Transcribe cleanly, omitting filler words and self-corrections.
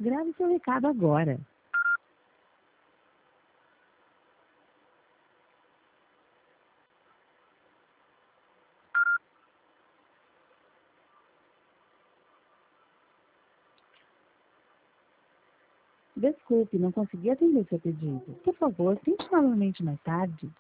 Grave seu recado agora. Desculpe, não consegui atender seu pedido. Por favor, tente novamente mais tarde.